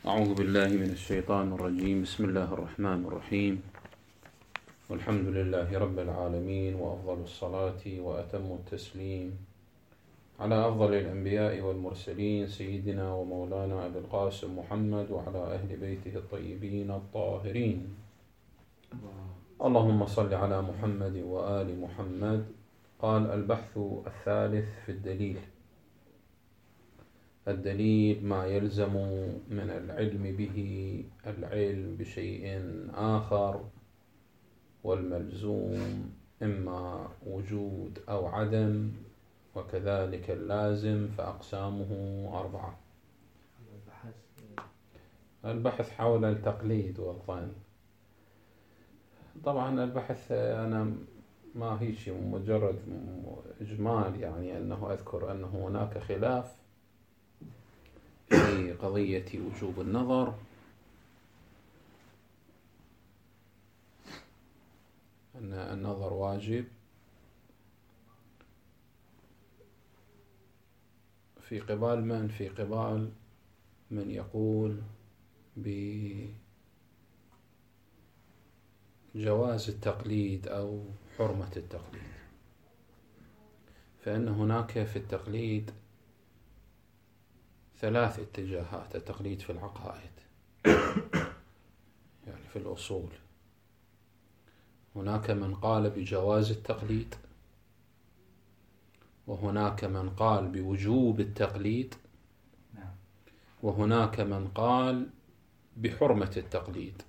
أعوذ بالله من الشيطان الرجيم. بسم الله الرحمن الرحيم، والحمد لله رب العالمين، وأفضل الصلاة وأتم التسليم على أفضل الأنبياء والمرسلين سيدنا ومولانا أبي القاسم محمد وعلى أهل بيته الطيبين الطاهرين. اللهم صل على محمد وآل محمد. قال: البحث الثالث في الدليل. الدليل ما يلزم من العلم به العلم بشيء آخر، والملزوم إما وجود أو عدم، وكذلك اللازم فأقسامه 4. البحث حول التقليد والظن. طبعا البحث أنا ما هي شيء مجرد إجمال، يعني أنه أذكر أنه هناك خلاف في قضية وجوب النظر، أن النظر واجب في قبال من؟ في قبال من يقول بجواز التقليد أو حرمة التقليد. فإن هناك في التقليد 3 اتجاهات: التقليد في العقائد يعني في الأصول، هناك من قال بجواز التقليد، وهناك من قال بوجوب التقليد، وهناك من قال بحرمة التقليد.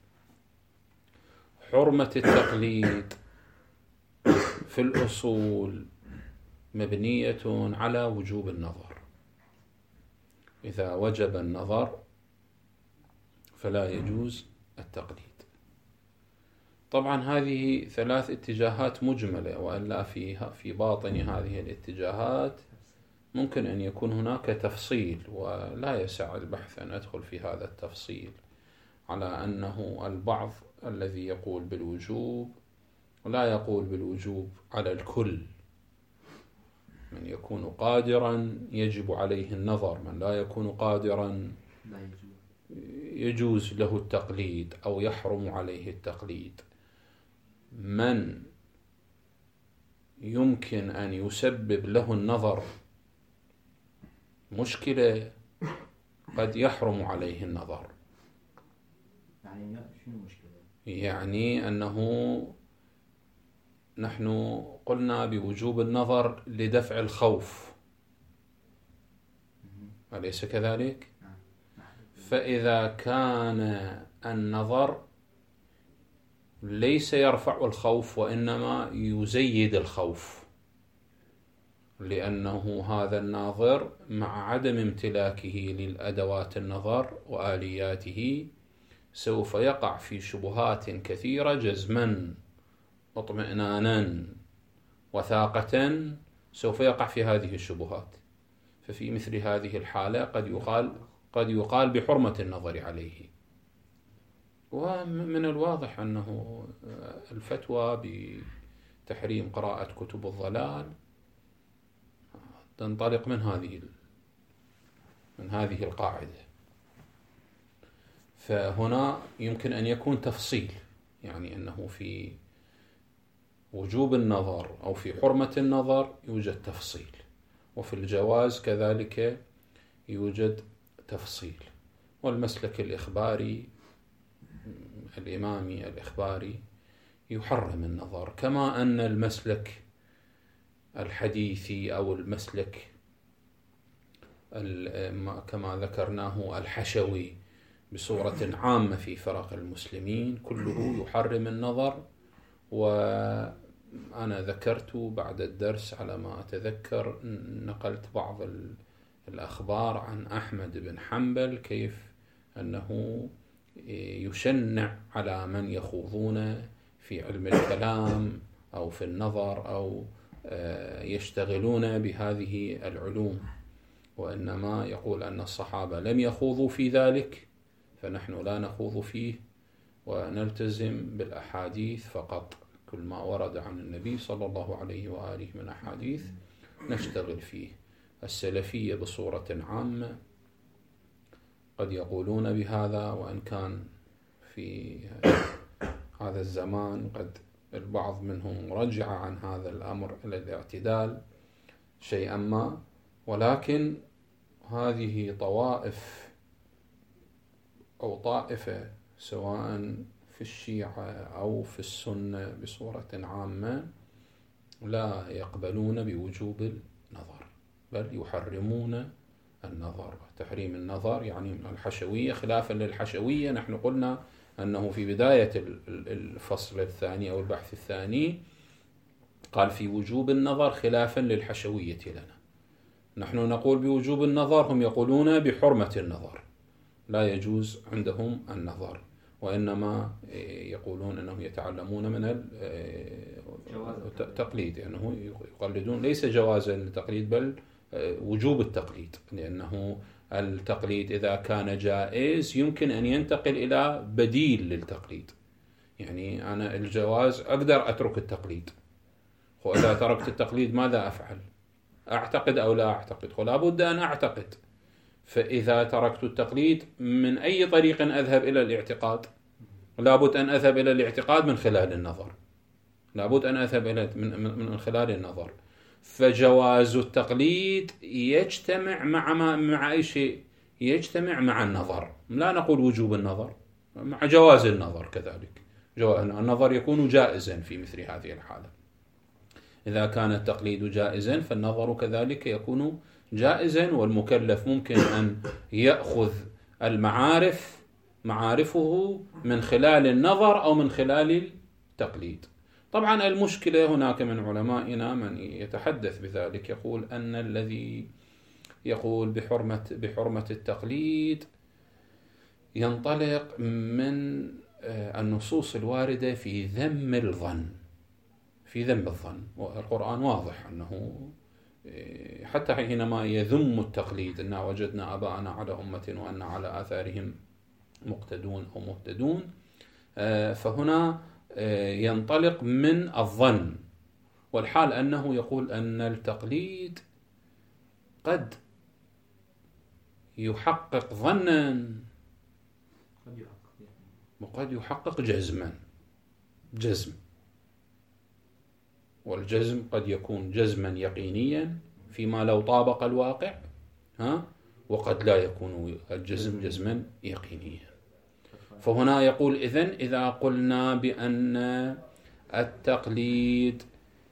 حرمة التقليد في الأصول مبنية على وجوب النظر. إذا وجب النظر فلا يجوز التقليد. طبعا هذه 3 اتجاهات مجملة، وإلا في باطن هذه الاتجاهات ممكن أن يكون هناك تفصيل، ولا يسع البحث أن أدخل في هذا التفصيل، على أنه البعض الذي يقول بالوجوب لا يقول بالوجوب على الكل. من يكون قادرا يجب عليه النظر، من لا يكون قادرا يجوز له التقليد أو يحرم عليه التقليد. من يمكن أن يسبب له النظر مشكلة قد يحرم عليه النظر. يعني شنو المشكلة؟ يعني أنه نحن قلنا بوجوب النظر لدفع الخوف، أليس كذلك؟ فإذا كان النظر ليس يرفع الخوف وإنما يزيد الخوف، لأنه هذا الناظر مع عدم امتلاكه للأدوات النظر وآلياته سوف يقع في شبهات كثيرة جزما واطمئنانا وثاقة، سوف يقع في هذه الشبهات. ففي مثل هذه الحالة قد يقال بحرمة النظر عليه. ومن الواضح أنه الفتوى بتحريم قراءة كتب الضلال تنطلق من هذه القاعدة. فهنا يمكن أن يكون تفصيل، يعني أنه في وجوب النظر أو في حرمة النظر يوجد تفصيل، وفي الجواز كذلك يوجد تفصيل. والمسلك الإخباري الإمامي الإخباري يحرم النظر، كما أن المسلك الحديثي أو المسلك كما ذكرناه الحشوي بصورة عامة في فرق المسلمين كله يحرم النظر. وأنا ذكرت بعد الدرس على ما أتذكر، نقلت بعض الأخبار عن أحمد بن حنبل كيف أنه يشنع على من يخوضون في علم الكلام أو في النظر أو يشتغلون بهذه العلوم، وإنما يقول أن الصحابة لم يخوضوا في ذلك فنحن لا نخوض فيه، ونلتزم بالأحاديث فقط. كل ما ورد عن النبي صلى الله عليه وآله من أحاديث نشتغل فيه. السلفية بصورة عامة قد يقولون بهذا، وإن كان في هذا الزمان قد البعض منهم رجع عن هذا الأمر إلى الاعتدال شيئا ما، ولكن هذه طوائف أو طائفة سواء في الشيعة أو في السنة بصورة عامة لا يقبلون بوجوب النظر، بل يحرمون النظر. تحريم النظر يعني من الحشوية، خلافا للحشوية نحن قلنا أنه في بداية الفصل الثاني أو البحث الثاني قال في وجوب النظر خلافا للحشوية لنا. نحن نقول بوجوب النظر، هم يقولون بحرمة النظر، لا يجوز عندهم النظر، وإنما يقولون أنهم يتعلمون من التقليد، أنه يقلدون ليس جوازا للتقليد بل وجوب التقليد، لأنه التقليد إذا كان جائز يمكن أن ينتقل إلى بديل للتقليد. يعني أنا الجواز أقدر أترك التقليد، وإذا تركت التقليد ماذا أفعل؟ أعتقد أو لا أعتقد؟ ولا بد أن أعتقد. فإذا تركت التقليد من أي طريق أذهب إلى الاعتقاد؟ لابد أن أذهب إلى الاعتقاد من خلال النظر، لابد أن أذهب إلى من خلال النظر. فجواز التقليد يجتمع مع أي شيء؟ يجتمع مع النظر. لا نقول وجوب النظر، مع جواز النظر كذلك. النظر يكون جائزا في مثل هذه الحالة. إذا كان التقليد جائزا فالنظر كذلك يكون جائزا، والمكلف ممكن أن يأخذ معارفه من خلال النظر أو من خلال التقليد. طبعا المشكلة هناك من علمائنا من يتحدث بذلك، يقول أن الذي يقول بحرمة التقليد ينطلق من النصوص الواردة في ذم الظن، والقرآن واضح أنه حتى حينما يذم التقليد إنا وجدنا آباءنا على أمة وأن على آثارهم مقتدون أو مهتدون، فهنا ينطلق من الظن، والحال أنه يقول أن التقليد قد يحقق ظنا وقد يحقق جزم، والجزم قد يكون جزما يقينيا فيما لو طابق الواقع، وقد لا يكون الجزم جزما يقينيا. فهنا يقول إذا قلنا بأن التقليد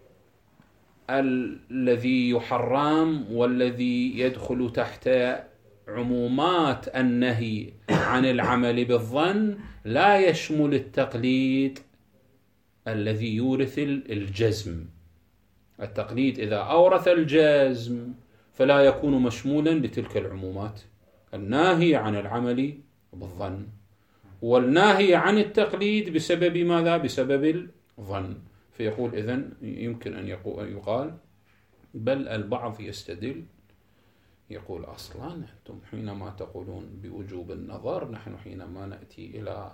الذي يحرم والذي يدخل تحت عمومات النهي عن العمل بالظن لا يشمل التقليد الذي يورث الجزم. التقليد إذا أورث الجزم فلا يكون مشمولا لتلك العمومات، الناهي عن العمل بالظن، والناهي عن التقليد بسبب ماذا؟ بسبب الظن. فيقول إذن يمكن أن يقال بل البعض يستدل يقول أصلا أنتم حينما تقولون بوجوب النظر، نحن حينما نأتي إلى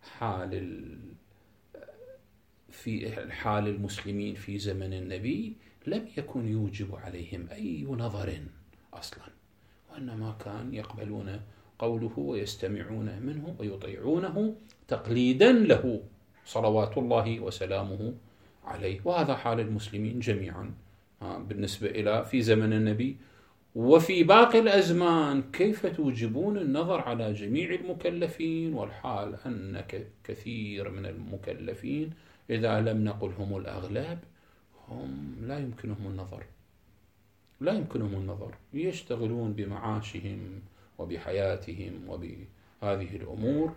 في حال المسلمين في زمن النبي لم يكن يوجب عليهم أي نظر أصلا، وإنما كان يقبلون قوله ويستمعون منه ويطيعونه تقليدا له صلوات الله وسلامه عليه. وهذا حال المسلمين جميعا بالنسبة إلى في زمن النبي. وفي باقي الأزمان كيف توجبون النظر على جميع المكلفين، والحال أن كثير من المكلفين إذا لم نقل هم الأغلب هم لا يمكنهم النظر، يشتغلون بمعاشهم وبحياتهم وبهذه الأمور.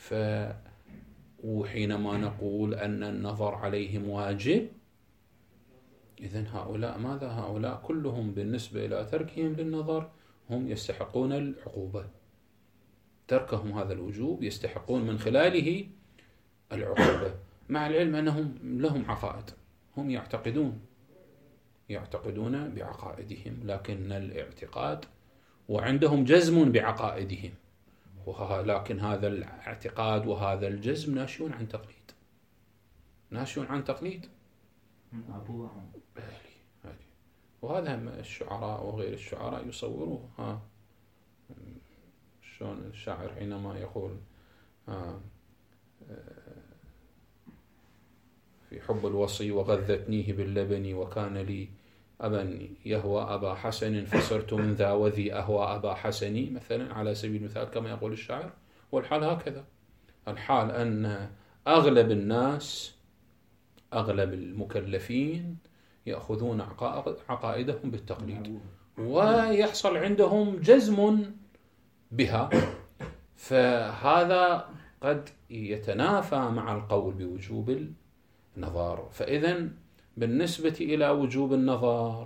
وحينما نقول أن النظر عليهم واجب، إذن هؤلاء كلهم بالنسبة إلى تركهم للنظر هم يستحقون العقوبة. تركهم هذا الوجوب يستحقون من خلاله العقوبة، مع العلم أنهم لهم عقائد، هم يعتقدون بعقائدهم، لكن الاعتقاد وعندهم جزم بعقائدهم، لكن هذا الاعتقاد وهذا الجزم ناشئ عن تقليد. وهذا الشعراء وغير الشعراء يصوروه. شلون الشاعر حينما يقول في حب الوصي وغذتنيه باللبن وكان لي أبا يهوى أبا حسن فصرت من ذا وذي أهوى أبا حسني مثلا على سبيل المثال كما يقول الشاعر. والحال هكذا، الحال أن أغلب الناس، أغلب المكلفين يأخذون عقائدهم بالتقليد ويحصل عندهم جزم بها، فهذا قد يتنافى مع القول بوجوب النظر. فإذا بالنسبة إلى وجوب النظر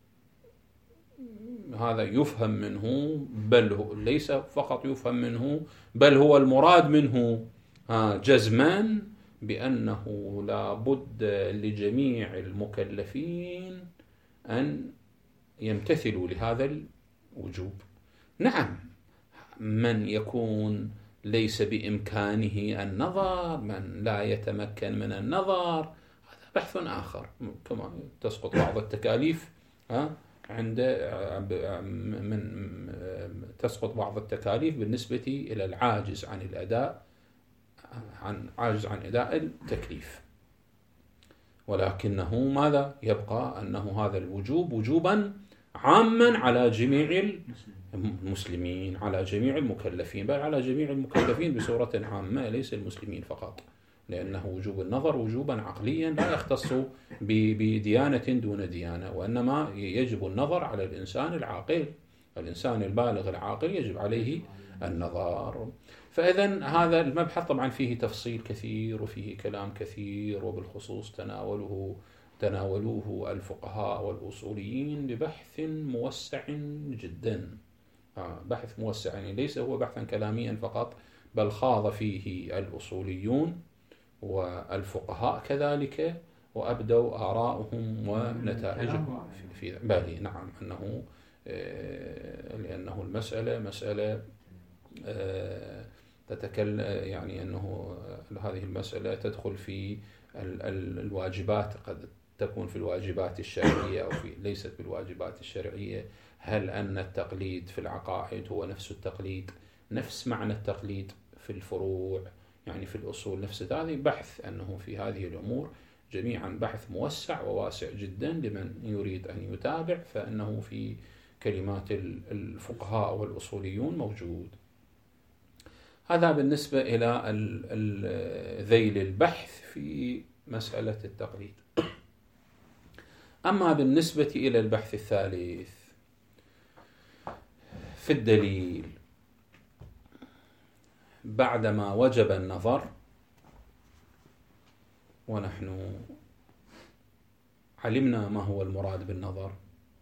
هذا يفهم منه، بل هو ليس فقط يفهم منه بل هو المراد منه جزما بأنه لا بد لجميع المكلفين أن يمتثلوا لهذا الوجوب. نعم، من يكون ليس بإمكانه النظر، من لا يتمكن من النظر، هذا بحث آخر. كما تسقط بعض التكاليف تسقط بعض التكاليف بالنسبة إلى العاجز عن الأداء، عاجز عن أداء التكليف، ولكنه ماذا يبقى؟ أنه هذا الوجوب وجوبا عاما على جميع المسلمين، على جميع المكلفين، بل على جميع المكلفين بصورة عامة، ليس المسلمين فقط، لأنه وجوب النظر وجوبا عقليا لا يختص بديانة دون ديانة، وإنما يجب النظر على الإنسان العاقل، الإنسان البالغ العاقل يجب عليه النظر. فإذا هذا المبحث طبعا فيه تفصيل كثير وفيه كلام كثير، وبالخصوص تناولوه الفقهاء والأصوليين ببحث موسع جدا، بحث موسع، يعني ليس هو بحثا كلاميا فقط، بل خاض فيه الأصوليون والفقهاء كذلك، وأبدوا آراءهم ونتائجهم في بالي. نعم، أنه لأنه المسألة مسألة تتكلم، يعني أنه هذه المسألة تدخل في الواجبات، قد تكون في الواجبات الشرعية أو ليست بالواجبات الشرعية. هل أن التقليد في العقائد هو نفس التقليد، نفس معنى التقليد في الفروع، يعني في الأصول نفس هذه بحث، أنه في هذه الأمور جميعا بحث موسع وواسع جدا لمن يريد أن يتابع، فإنه في كلمات الفقهاء والأصوليون موجود. هذا بالنسبة إلى ذيل البحث في مسألة التقليد. أما بالنسبة إلى البحث الثالث في الدليل، بعدما وجب النظر، ونحن علمنا ما هو المراد بالنظر،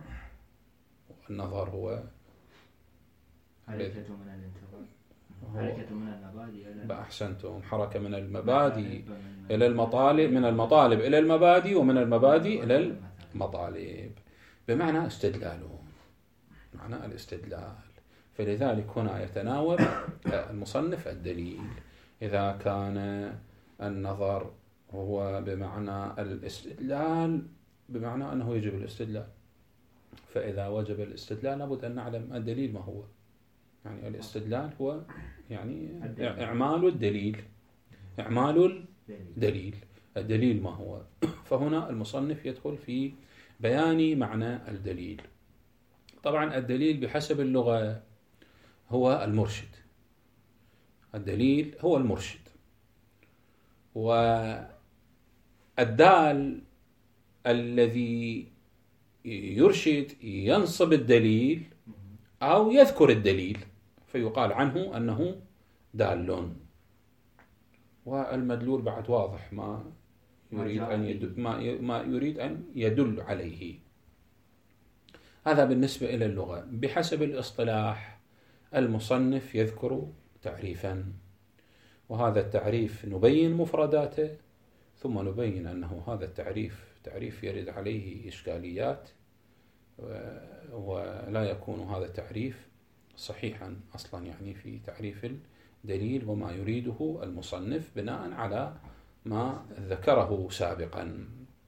النظر هو حركة من الانتظار، حركة من المبادئ، أحسنتم، حركة من المبادئ إلى المطالب، من المطالب إلى المبادئ، ومن المبادئ إلى المطالب، بمعنى استدلالهم، معنى الاستدلال. فلذلك هنا يتناول المصنف الدليل. إذا كان النظر هو بمعنى الاستدلال، بمعنى أنه يجب الاستدلال، فإذا وجب الاستدلال لابد أن نعلم الدليل ما هو. يعني الاستدلال هو يعني إعمال الدليل، إعمال الدليل، الدليل ما هو. فهنا المصنف يدخل في بيان معنى الدليل. طبعا الدليل بحسب اللغة هو المرشد، الدليل هو المرشد، والدال الذي يرشد ينصب الدليل أو يذكر الدليل، فيقال عنه أنه دال. والمدلول بعد واضح، ما يريد أن يدل عليه. هذا بالنسبة إلى اللغة. بحسب الاصطلاح المصنف يذكر تعريفا، وهذا التعريف نبين مفرداته، ثم نبين أنه هذا تعريف يرد عليه إشكاليات، ولا يكون هذا التعريف صحيحا أصلا، يعني في تعريف الدليل وما يريده المصنف بناء على ما ذكره سابقا.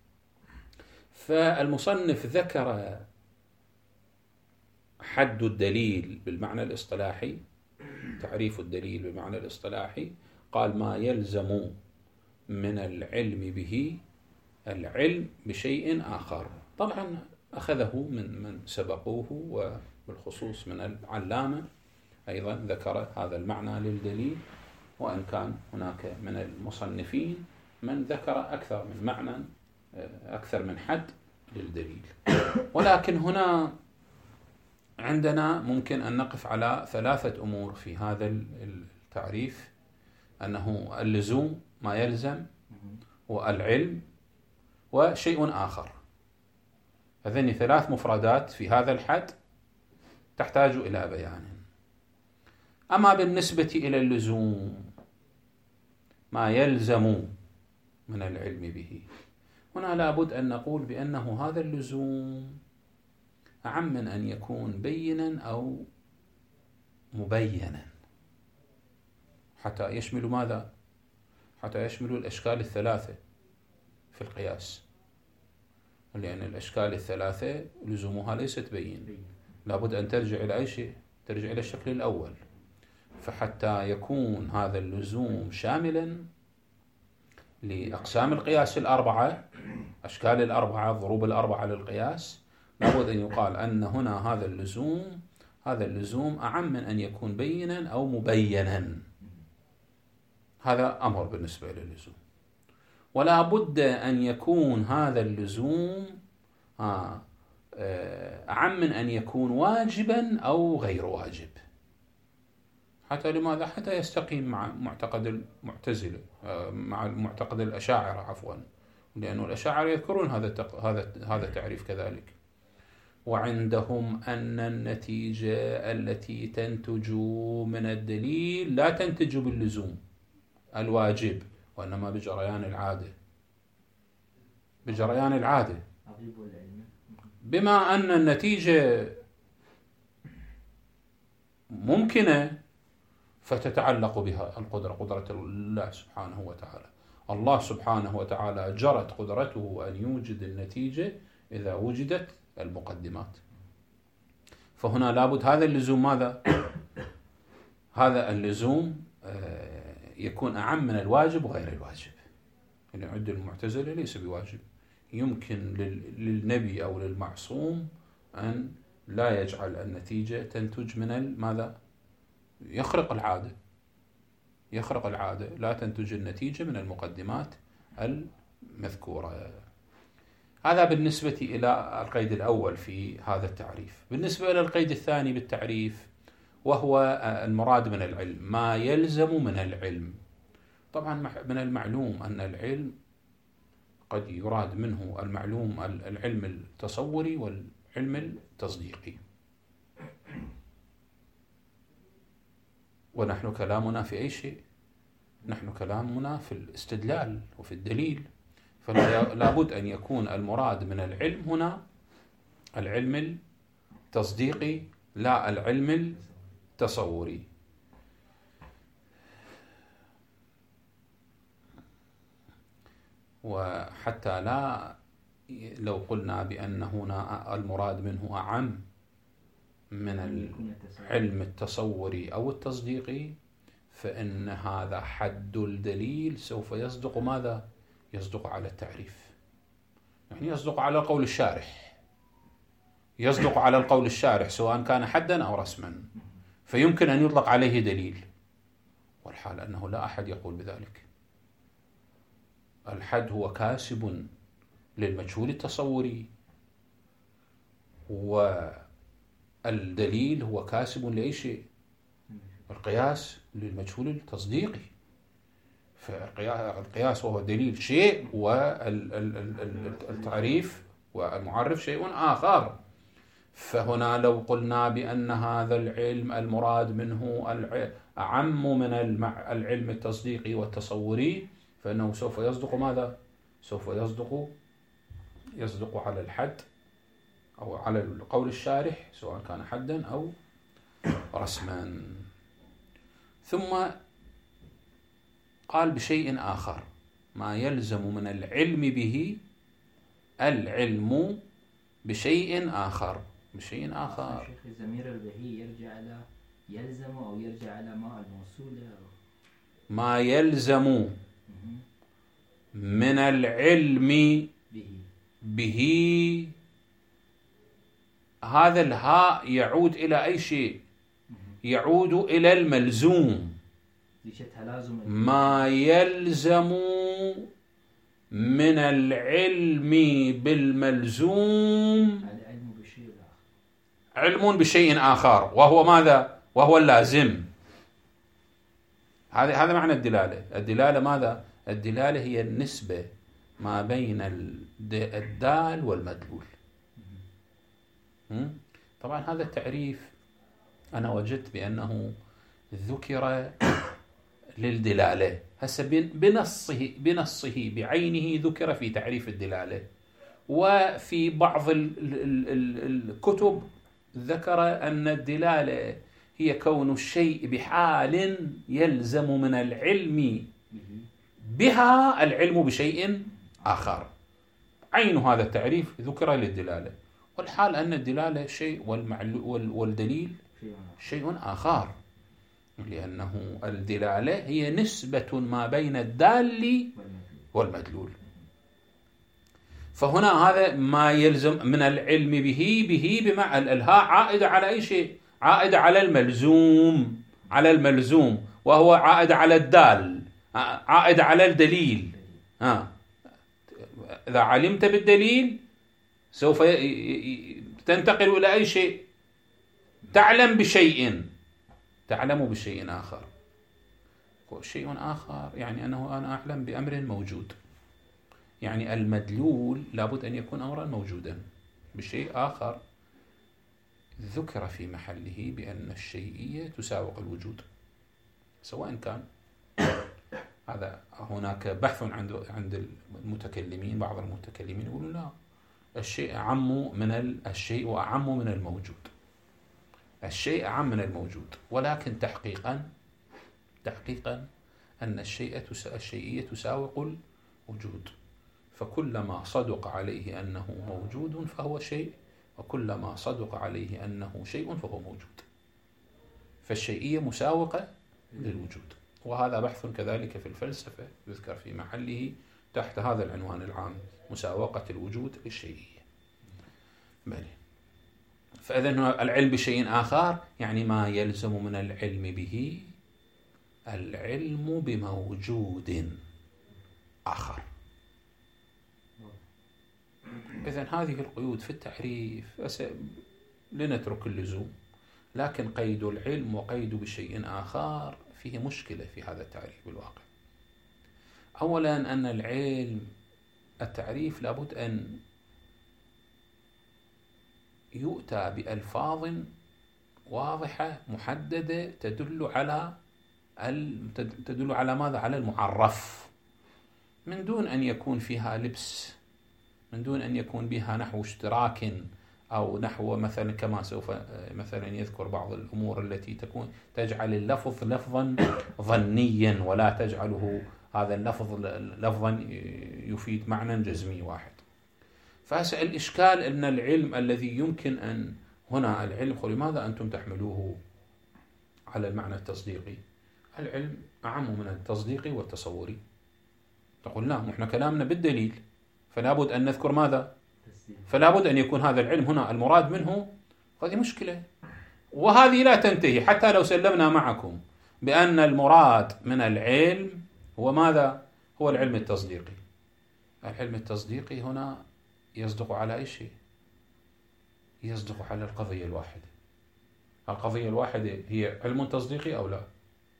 فالمصنف ذكر حد الدليل بالمعنى الاصطلاحي، تعريف الدليل بمعنى الاصطلاحي، قال ما يلزم من العلم به العلم بشيء آخر. طبعا أخذه من سبقوه، وبالخصوص من العلامة أيضا ذكر هذا المعنى للدليل، وإن كان هناك من المصنفين من ذكر أكثر من معنى، أكثر من حد للدليل. ولكن هنا عندنا ممكن أن نقف على 3 أمور في هذا التعريف، أنه اللزوم ما يلزم، والعلم، وشيء آخر. هذين 3 مفردات في هذا الحد تحتاج إلى بيان. أما بالنسبة إلى اللزوم ما يلزم من العلم به، هنا لابد أن نقول بأنه هذا اللزوم أعم من أن يكون بينا أو مبينا، حتى يشمل ماذا؟ حتى يشمل الأشكال 3 في القياس، لأن الأشكال 3 لزومها ليست بين، لابد أن ترجع إلى أي شيء؟ ترجع إلى الشكل الأول. فحتى يكون هذا اللزوم شاملا لأقسام القياس 4، أشكال 4، ضروب 4 للقياس، لابد أن يقال أن هنا هذا اللزوم أعم من أن يكون بينا أو مبينا. هذا أمر بالنسبة للزوم. ولا بد أن يكون هذا اللزوم أعم من أن يكون واجبا أو غير واجب. حتى لماذا؟ حتى يستقيم مع معتقد المعتزلة، مع معتقد الأشاعرة عفوا، لأن الأشاعرة يذكرون هذا التعريف كذلك. وعندهم أن النتيجة التي تنتج من الدليل لا تنتج باللزوم الواجب، وإنما بجريان العادة. بما أن النتيجة ممكنة فتتعلق بها القدرة، قدرة الله سبحانه وتعالى. الله سبحانه وتعالى جرت قدرته أن يوجد النتيجة إذا وجدت المقدمات. فهنا لابد هذا اللزوم ماذا؟ هذا اللزوم يكون أعم من الواجب وغير الواجب. يعني عند المعتزلة ليس بواجب، يمكن للنبي أو للمعصوم أن لا يجعل النتيجة تنتج من ماذا؟ يخرق العادة، لا تنتج النتيجة من المقدمات المذكورة. هذا بالنسبة إلى القيد الأول في هذا التعريف. بالنسبة إلى القيد الثاني بالتعريف، وهو المراد من العلم ما يلزم من العلم. طبعا من المعلوم أن العلم قد يراد منه العلم التصوري والعلم التصديقي، ونحن كلامنا في أي شيء؟ نحن كلامنا في الاستدلال وفي الدليل. فلا بد أن يكون المراد من العلم هنا العلم التصديقي لا العلم التصوري. وحتى لو قلنا بأن هنا المراد منه أعم من العلم التصوري أو التصديقي، فإن هذا حد الدليل سوف يصدق ماذا؟ يصدق على التعريف، يعني يصدق على قول الشارح، يصدق على القول الشارح سواء كان حدا أو رسما، فيمكن أن يطلق عليه دليل، والحال أنه لا أحد يقول بذلك. الحد هو كاسب للمجهول التصوري، والدليل هو كاسب لأي شيء؟ القياس للمجهول التصديقي. فالقياس وهو دليل شيء، والتعريف والمعرف شيء آخر. فهنا لو قلنا بأن هذا العلم المراد منه أعم من العلم التصديقي والتصوري، فإنه سوف يصدق ماذا؟ سوف يصدق على الحد أو على قول الشارح سواء كان حدا أو رسما. ثم قال بشيء آخر ما يلزم من العلم به العلم بشيء آخر. الزمير البهي يرجع إلى يلزم أو يرجع على ما الموصولة ما يلزم من العلم به. هذا الهاء يعود إلى أي شيء؟ يعود إلى الملزوم. ما يلزم من العلم بالملزوم علم بشيء آخر، وهو ماذا؟ وهو اللازم. هذا معنى الدلالة. الدلالة ماذا؟ الدلالة هي النسبة ما بين الدال والمدلول. طبعا هذا التعريف أنا وجدت بأنه ذكر للدلالة، هسه بنصه بعينه ذكر في تعريف الدلالة، وفي بعض الكتب ذكر أن الدلالة هي كون الشيء بحال يلزم من العلم بها العلم بشيء آخر. عين هذا التعريف ذكر للدلالة، والحال أن الدلالة شيء والدليل شيء آخر، لأنه الدلالة هي نسبة ما بين الدال والمدلول. فهنا هذا ما يلزم من العلم به بمعنى الهاء عائدة على أي شيء؟ عائدة على الملزوم، وهو عائد على الدال، عائد على الدليل. إذا علمت بالدليل سوف تنتقل إلى أي شيء؟ تعلم بشيء آخر. شيء آخر يعني أنه أنا أعلم بأمر موجود، يعني المدلول لابد أن يكون أمرا موجودا بشيء آخر ذكر في محله بأن الشيئية تساوق الوجود، سواء كان هذا. هناك بحث عند المتكلمين، بعض المتكلمين يقولون لا، الشيء أعم من الشيء وأعم من الموجود، الشيء أعم من الموجود، ولكن تحقيقا أن الشيئية تساوق الوجود، فكلما صدق عليه أنه موجود فهو شيء، وكلما صدق عليه أنه شيء فهو موجود، فالشيئية مساوقة للوجود. وهذا بحث كذلك في الفلسفة يذكر في محله تحت هذا العنوان العام، مساوقة الوجود للشيئية. فإذن العلم بشيء آخر يعني ما يلزم من العلم به العلم بموجود آخر. إذن هذه القيود في التعريف لنترك اللزوم، لكن قيد العلم وقيد بشيء آخر فيه مشكلة في هذا التعريف بالواقع. أولا أن العلم التعريف لابد أن يؤتى بألفاظ واضحة محددة تدل على ماذا؟ على المعرف، من دون أن يكون فيها لبس، من دون أن يكون بها نحو اشتراك أو نحو مثلا كما سوف مثلا يذكر بعض الأمور التي تجعل اللفظ لفظا ظنيا ولا تجعله هذا اللفظ لفظا يفيد معنى جزمي واحد. فهسأل الإشكال أن العلم الذي يمكن أن هنا العلم لماذا أنتم تحملوه على المعنى التصديقي؟ العلم أعم من التصديقي والتصوري. تقول لا، احنا كلامنا بالدليل، فلا بد أن نذكر ماذا؟ فلا بد أن يكون هذا العلم هنا المراد منه. هذه مشكلة، وهذه لا تنتهي حتى لو سلمنا معكم بأن المراد من العلم هو ماذا؟ هو العلم التصديقي. العلم التصديقي هنا يصدق على أي شيء؟ يصدق على القضية الواحدة. القضية الواحدة هي علم تصديقي أو لا؟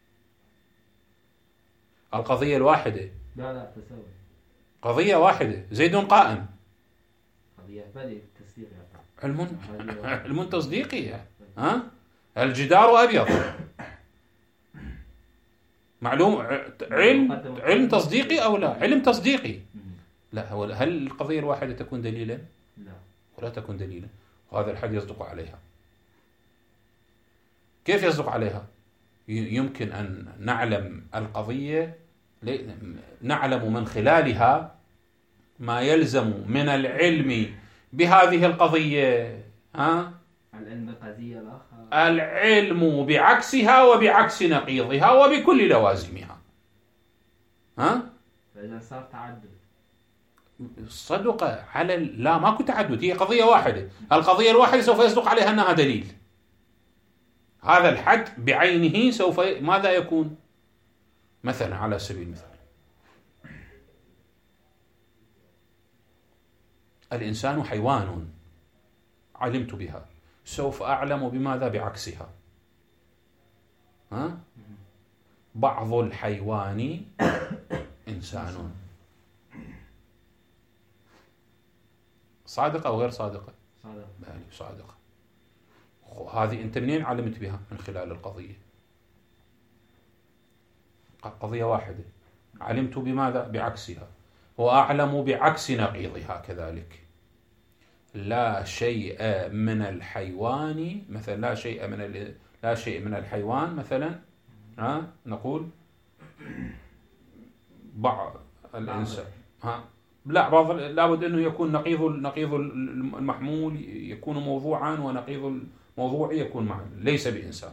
القضية الواحدة لا تساوي قضية واحدة، زيد قائم، قضية بدي تصديقي، علم تصديقي. الجدار أبيض، معلوم. علم تصديقي أو لا؟ علم تصديقي. لا، هل القضية الواحدة تكون دليلا؟ لا، ولا تكون دليلا، وهذا الحد يصدق عليها. كيف يصدق عليها؟ يمكن أن نعلم القضية، نعلم من خلالها ما يلزم من العلم بهذه القضية العلم بقضية الآخر. العلم بعكسها وبعكس نقيضها وبكل لوازمها. ها؟ فإذا صار تعدد. صدق على لا، ماكو تعدد، هي قضية واحدة. القضية الواحدة سوف يصدق عليها أنها دليل. هذا الحد بعينه سوف ماذا يكون؟ مثلا على سبيل المثال، الإنسان حيوان علمت بها، سوف أعلم بماذا؟ بعكسها. ها؟ بعض الحيوان إنسان. صادقة أو غير صادقة؟ صادقة. صادقة. هذه أنت منين علمت بها؟ من خلال القضية. قضية واحدة علمت بماذا؟ بعكسها، وأعلم بعكس نقيضها كذلك. لا شيء من الحيوان مثلا، لا شيء من الحيوان مثلا، نقول بعض الإنسان، لا، بعض لابد أنه يكون نقيض المحمول يكون موضوعا، ونقيض الموضوع يكون معا، ليس بإنسان.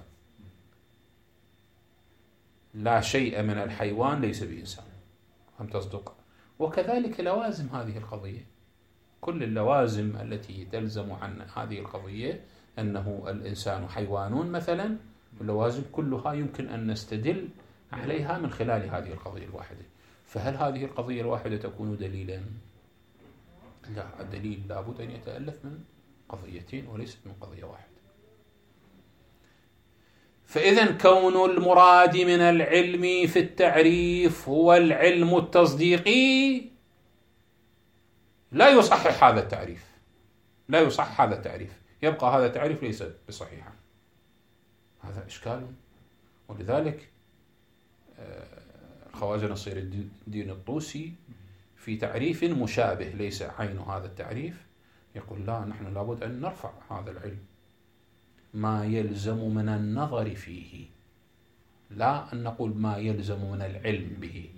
لا شيء من الحيوان ليس بإنسان، هم تصدق. وكذلك لوازم هذه القضية، كل اللوازم التي تلزم عن هذه القضية أنه الإنسان حيوان مثلا، اللوازم كلها يمكن أن نستدل عليها من خلال هذه القضية الواحدة. فهل هذه القضية الواحدة تكون دليلا؟ لا، الدليل لابد أن يتألف من قضيتين وليس من قضية واحدة. فإذا كون المراد من العلم في التعريف هو العلم التصديقي لا يصحح هذا التعريف، لا يصحح هذا التعريف، يبقى هذا التعريف ليس بصحيحا. هذا إشكال. ولذلك الخواجة نصير الدين الطوسي في تعريف مشابه ليس عين هذا التعريف يقول لا، نحن لابد أن نرفع هذا العلم ما يلزم من النظر فيه، لا أن نقول ما يلزم من العلم به.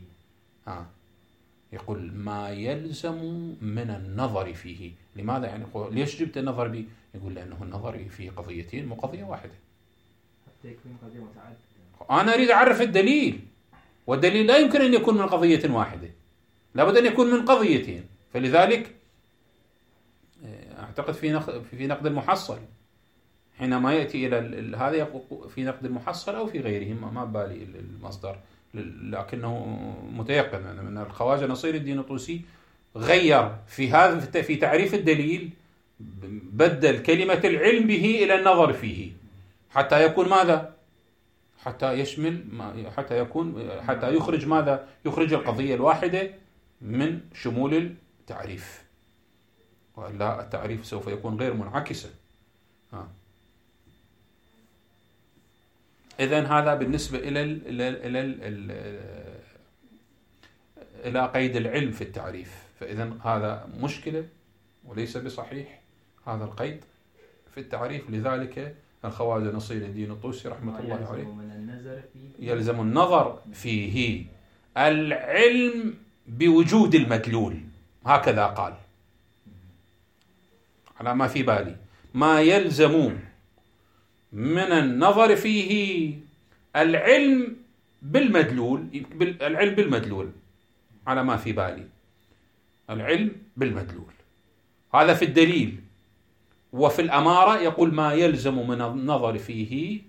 يقول ما يلزم من النظر فيه. لماذا يعني؟ ليش جبت النظر به؟ يقول لأنه النظر فيه قضيتين مو قضية واحدة. حتى يكون قضية متعددة. أنا أريد أعرف الدليل، والدليل لا يمكن أن يكون من قضية واحدة، لابد أن يكون من قضيتين. فلذلك أعتقد في نقد المحصل حينما يأتي إلى هذا في نقد المحصل أو في غيره، ما بالي المصدر، لكنه متيقن من الخواجة نصير الدين الطوسي غير في تعريف الدليل، بدل كلمة العلم به إلى النظر فيه حتى يكون ماذا؟ حتى يشمل حتى يخرج ماذا؟ يخرج القضية الواحدة من شمول التعريف، وإلا التعريف سوف يكون غير منعكسا. إذن هذا بالنسبة إلى قيد العلم في التعريف. فإذن هذا مشكلة وليس بصحيح هذا القيد في التعريف. لذلك الخواجة نصير الدين الطوسي رحمة الله عليه يلزم النظر فيه العلم بوجود المدلول، هكذا قال على ما في بالي، ما يلزم من النظر فيه العلم بالمدلول، العلم بالمدلول على ما في بالي، العلم بالمدلول. هذا في الدليل. وفي الأمارة يقول ما يلزم من النظر فيه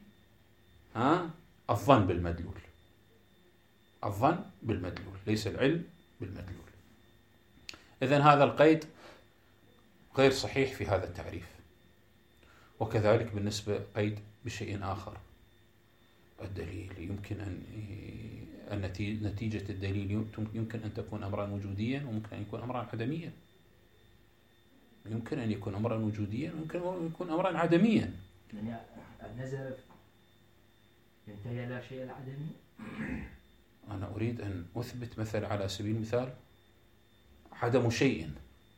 الظن بالمدلول، الظن بالمدلول ليس العلم بالمدلول. إذن هذا القيد غير صحيح في هذا التعريف. وكذلك بالنسبة قيد بشيء آخر، الدليل يمكن أن نتيجة الدليل يمكن أن تكون أمرا وجوديا وممكن أن يكون أمرا عدميا، يمكن أن يكون أمرا وجوديا ويمكن أن يكون أمرا عدميا. يعني النظر ينتهي إلى شيء العدمي. أنا أريد أن أثبت مثل على سبيل المثال عدم شيء،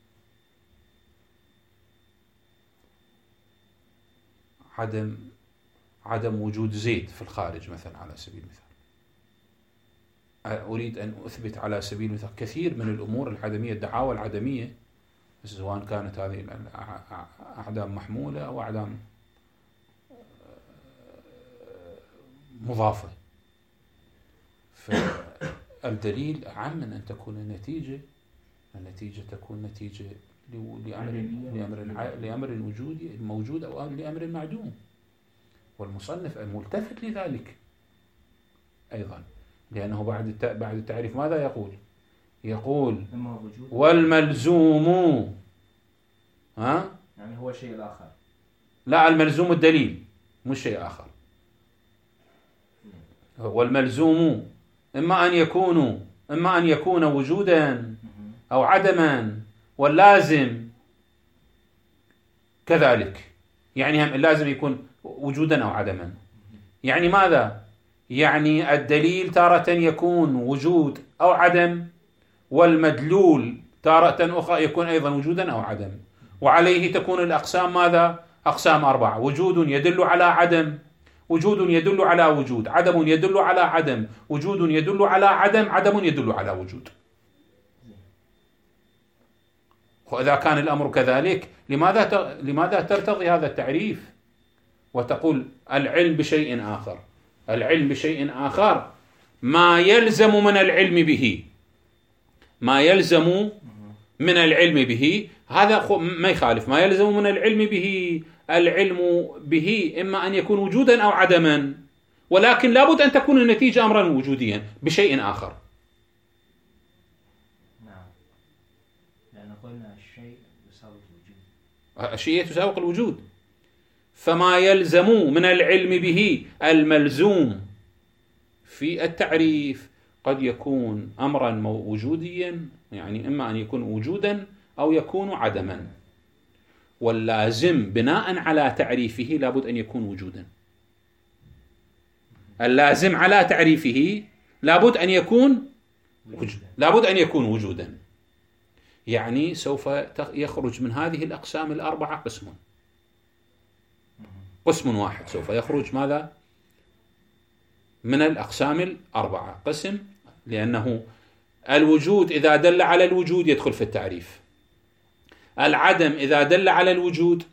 عدم وجود زيت في الخارج مثلا على سبيل المثال. أريد أن أثبت على سبيل المثال كثير من الأمور العدمية، الدعاوى العدمية، سواء كانت هذه الأعدام محمولة أو أعدام مضافة. فالدليل أعم من أن تكون النتيجة تكون نتيجة لأمر وجودي موجود أو لأمر معدوم، والمصنف الملتفت لذلك أيضا، لأنه بعد التعريف ماذا يقول والملزوم يعني هو شيء آخر. لا، الملزوم الدليل مش شيء آخر. والملزوم إما أن يكون وجودا أو عدما، واللازم كذلك، يعني هم اللازم يكون وجودا أو عدما. يعني ماذا؟ يعني الدليل تارة يكون وجود أو عدم، والمدلول تارة أخرى يكون أيضا وجودا أو عدم، وعليه تكون الأقسام ماذا؟ أقسام 4: وجود يدل على عدم، وجود يدل على وجود، عدم يدل على عدم، وجود يدل على عدم، عدم يدل على وجود. وإذا كان الأمر كذلك لماذا ترتضي هذا التعريف وتقول العلم بشيء آخر؟ العلم بشيء آخر ما يلزم من العلم به، هذا ما يخالف. ما يلزم من العلم به إما أن يكون وجودا أو عدما، ولكن لابد أن تكون النتيجة أمرا وجوديا بشيء آخر. نعم، لأن قلنا الشيء يساوي الوجود، الشيء تساوي الوجود. فما يلزم من العلم به الملزوم في التعريف قد يكون أمرا وجوديا، يعني إما أن يكون وجودا أو يكون عدما، واللازم بناء على تعريفه لابد أن يكون وجودا. اللازم على تعريفه لابد أن يكون وجودا. يعني سوف يخرج من هذه الأقسام 4 قسم واحد، سوف يخرج ماذا؟ من الأقسام 4 قسم، لأنه الوجود إذا دل على الوجود يدخل في التعريف، العدم إذا دل على الوجود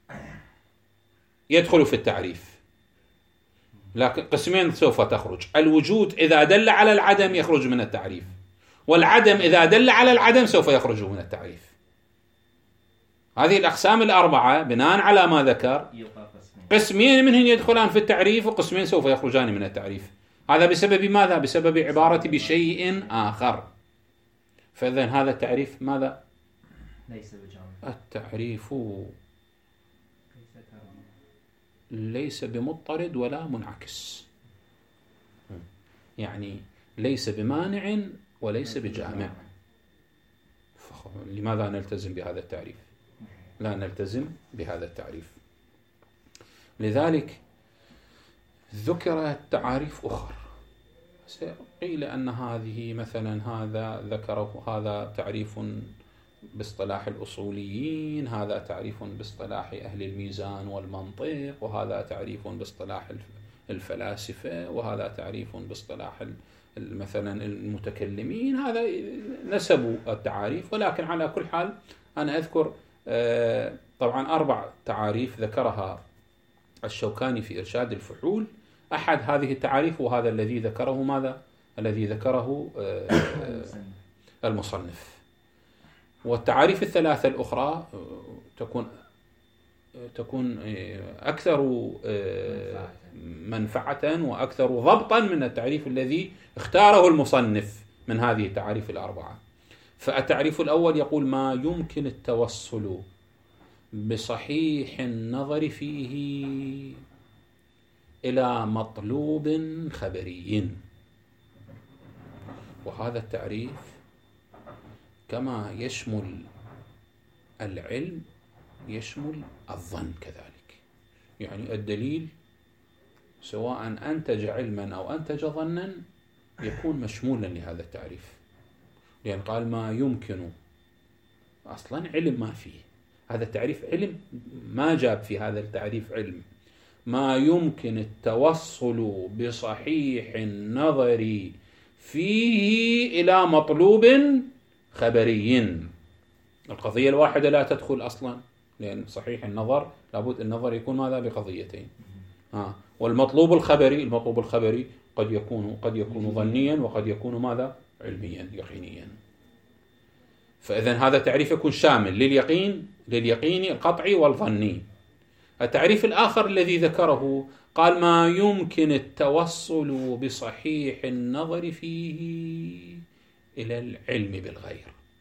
يدخل في التعريف. لكن قسمين سوف تخرج: الوجود إذا دل على العدم يخرج من التعريف، والعدم إذا دل على العدم سوف يخرج من التعريف. هذه الأقسام 4 بناء على ما ذكر، قسمين منهن يدخلان في التعريف، وقسمين سوف يخرجان من التعريف. هذا بسبب ماذا؟ بسبب عبارة بشيء آخر. فإذا هذا التعريف ماذا؟ ليس بجامع. التعريف ليس بمضطرد ولا منعكس، يعني ليس بمانع وليس بجامع. لماذا نلتزم بهذا التعريف؟ لا نلتزم بهذا التعريف. لذلك ذكرت تعاريف أخرى. قيل أن هذه مثلا هذا تعريف باصطلاح الأصوليين، هذا تعريف باصطلاح أهل الميزان والمنطق، وهذا تعريف باصطلاح الفلاسفة، وهذا تعريف باصطلاح مثلا المتكلمين. هذا نسبوا التعاريف، ولكن على كل حال أنا أذكر طبعا 4 تعاريف ذكرها الشوكاني في إرشاد الفحول. أحد هذه التعاريف وهذا الذي ذكره ماذا؟ الذي ذكره المصنف. والتعاريف 3 الأخرى تكون أكثر منفعة وأكثر ضبطا من التعريف الذي اختاره المصنف من هذه التعاريف 4. فالتعريف الأول يقول: ما يمكن التوصل بصحيح النظر فيه إلى مطلوب خبري. وهذا التعريف كما يشمل العلم يشمل الظن كذلك، يعني الدليل سواء أنتج علما أو أنتج ظنا يكون مشمولا لهذا التعريف، لأن قال ما يمكن، أصلا علم ما فيه، هذا التعريف علم، ما جاب في هذا التعريف علم. ما يمكن التوصل بصحيح النظر فيه إلى مطلوب خبري. القضية الواحدة لا تدخل أصلا، لأن صحيح النظر لابد النظر يكون ماذا؟ بقضيتين. والمطلوب الخبري قد يكون ظنيا وقد يكون ماذا؟ علميا يقينيا. فإذا هذا تعريف يكون شامل لليقين القطعي والظني. التعريف الآخر الذي ذكره قال ما يمكن التوصل بصحيح النظر فيه إلى العلم بالغير.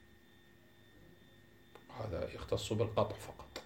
هذا يختص بالقطع فقط،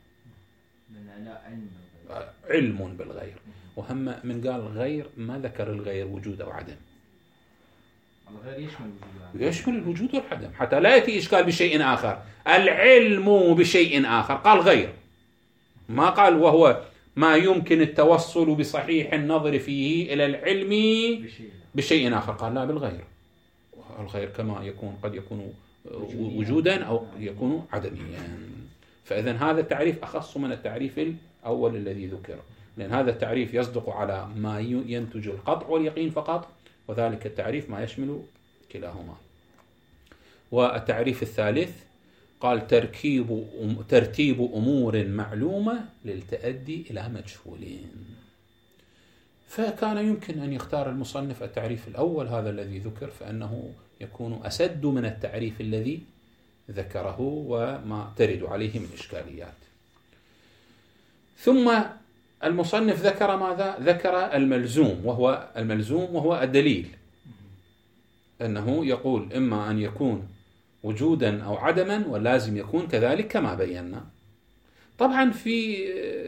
علم بالغير. وهم من قال غير ما ذكر الغير وجود أو عدم. الغير يشمل الوجود والعدم حتى لا يأتي إشكال بشيء آخر. العلم بشيء آخر، قال غير، ما قال وهو ما يمكن التوصل بصحيح النظر فيه إلى العلم بشيء آخر، قال لا بالغير. الغير كما يكون قد يكون وجودا أو يكون عدميا. فإذا هذا التعريف أخص من التعريف الأول الذي ذكر، لأن هذا التعريف يصدق على ما ينتج القطع واليقين فقط، وذلك التعريف ما يشمل كلاهما. والتعريف الثالث قال ترتيب أمور معلومة للتأدي إلى مجهولين. فكان يمكن أن يختار المصنف التعريف الأول هذا الذي ذكر، فإنه يكون أسد من التعريف الذي ذكره وما ترد عليه من إشكاليات. ثم المصنف ذكر ماذا؟ ذكر الملزوم، وهو الدليل، أنه يقول إما أن يكون وجودا أو عدما، واللازم يكون كذلك كما بينا. طبعا في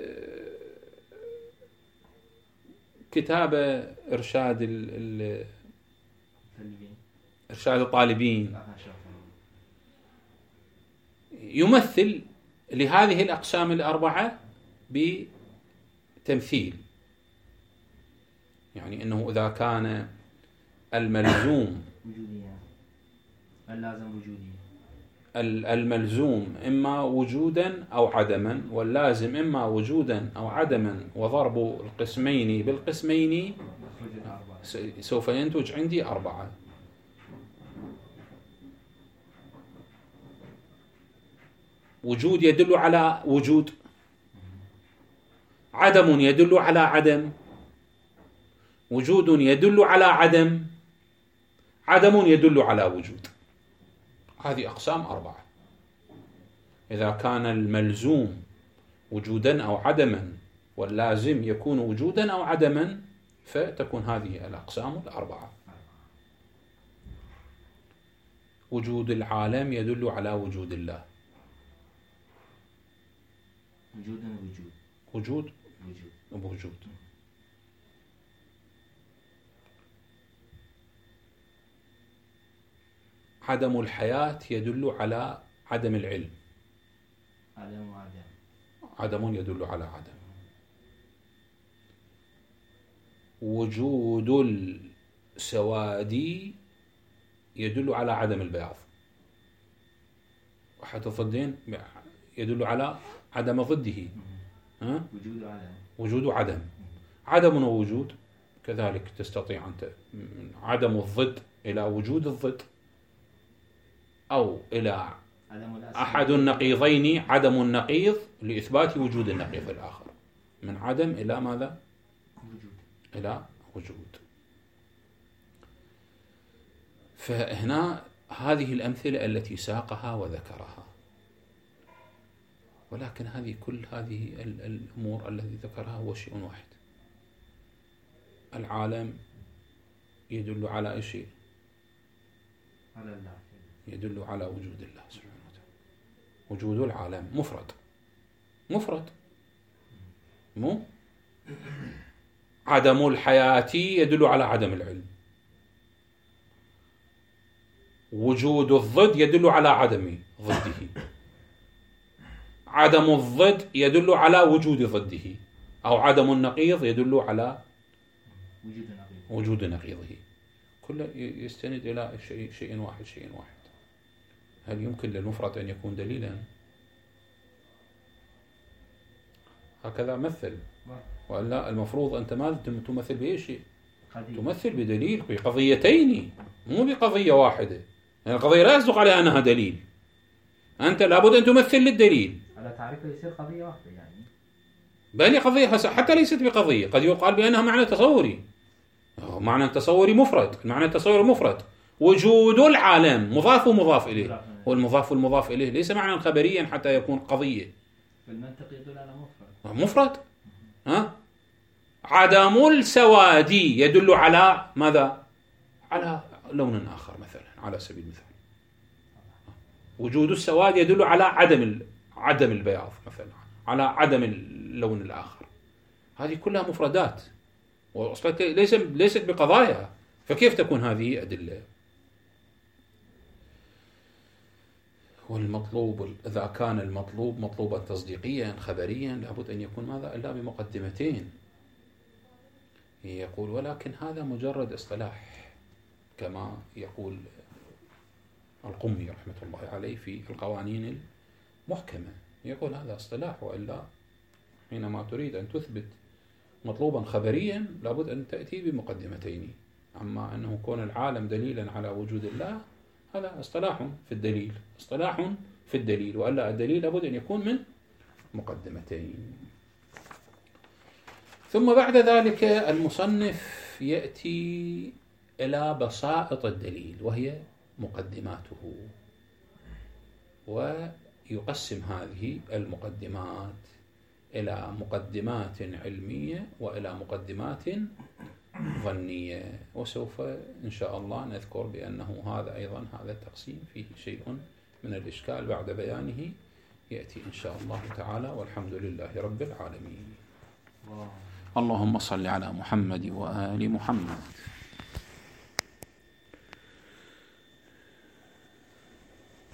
كتاب إرشاد الطالبين يمثل لهذه الأقسام الأربعة بتمثيل، يعني أنه إذا كان الملزوم الملزوم إما وجودا أو عدما، واللازم إما وجودا أو عدما، وضرب القسمين بالقسمين سوف ينتج عندي 4. وجود يدل على وجود، عدم يدل على عدم، وجود يدل على عدم، عدم يدل على وجود. هذه أقسام 4. إذا كان الملزوم وجودا أو عدما، واللازم يكون وجودا أو عدما، فتكون هذه الأقسام 4. وجود العالم يدل على وجود الله. وجود وجود. عدم الحياة يدل على عدم العلم. عدم يدل على عدم. وجود السواد يدل على عدم البياض. أحد الضدين يدل على عدم ضده. وجود عدم. عدم ووجود كذلك تستطيع أن عدم الضد إلى وجود الضد، أو إلى أحد النقيضين عدم النقيض لإثبات وجود النقيض الآخر، من عدم إلى ماذا؟ إلى وجود. فهنا هذه الأمثلة التي ساقها وذكرها، ولكن كل هذه الأمور التي ذكرها هو شيء واحد. العالم يدل على أي شيء؟ على الله، يدل على وجود الله سبحانه وتعالى. وجود العالم مفرد مو عدم الحياة يدل على عدم العلم. وجود الضد يدل على عدم ضده. عدم الضد يدل على وجود ضده، أو عدم النقيض يدل على وجود نقيضه. كله يستند إلى شيء واحد. هل يمكن للمفرد أن يكون دليلا؟ هكذا مثل، وإلا المفروض أنت ما تمثل بأي شيء، تمثل بدليل، بقضيتين مو بقضية واحدة. يعني القضية لا يصدق عليها أنها دليل، أنت لابد أن تمثل للدليل. على تعريفه يصير قضية واحدة يعني. بل قضية حتى ليست بقضية، قد يقال بأنها معنى تصوري. معنى تصوري مفرد، المعنى التصوري مفرد، وجود العالم مضاف ومضاف إليه، والمضاف والمضاف إليه ليس معنى خبريا حتى يكون قضية. بالمنطق يدل على مفرد. عدم السواد يدل على ماذا؟ على لون آخر مثلا، على سبيل المثال. وجود السواد يدل على عدم البياض مثلا، على عدم اللون الآخر. هذه كلها مفردات وأصلا ليست بقضايا، فكيف تكون هذه أدلة؟ والمطلوب إذا كان المطلوب مطلوبا تصديقيا خبريا لابد أن يكون ماذا؟ إلا بمقدمتين. يقول ولكن هذا مجرد اصطلاح، كما يقول القمي رحمة الله عليه في القوانين المحكمة، يقول هذا اصطلاح، وإلا حينما تريد أن تثبت مطلوبا خبريا لابد أن تأتي بمقدمتين. أما أنه كون العالم دليلا على وجود الله هذا اصطلاح في الدليل، اصطلاح في الدليل، وإلا الدليل لابد أن يكون من مقدمتين. ثم بعد ذلك المصنف يأتي إلى بسائط الدليل وهي مقدماته، ويقسم هذه المقدمات إلى مقدمات علمية وإلى مقدمات ظنية، وسوف إن شاء الله نذكر بأنه هذا التقسيم فيه شيء من الإشكال بعد بيانه يأتي إن شاء الله تعالى، والحمد لله رب العالمين. اللهم صل على محمد وآل محمد.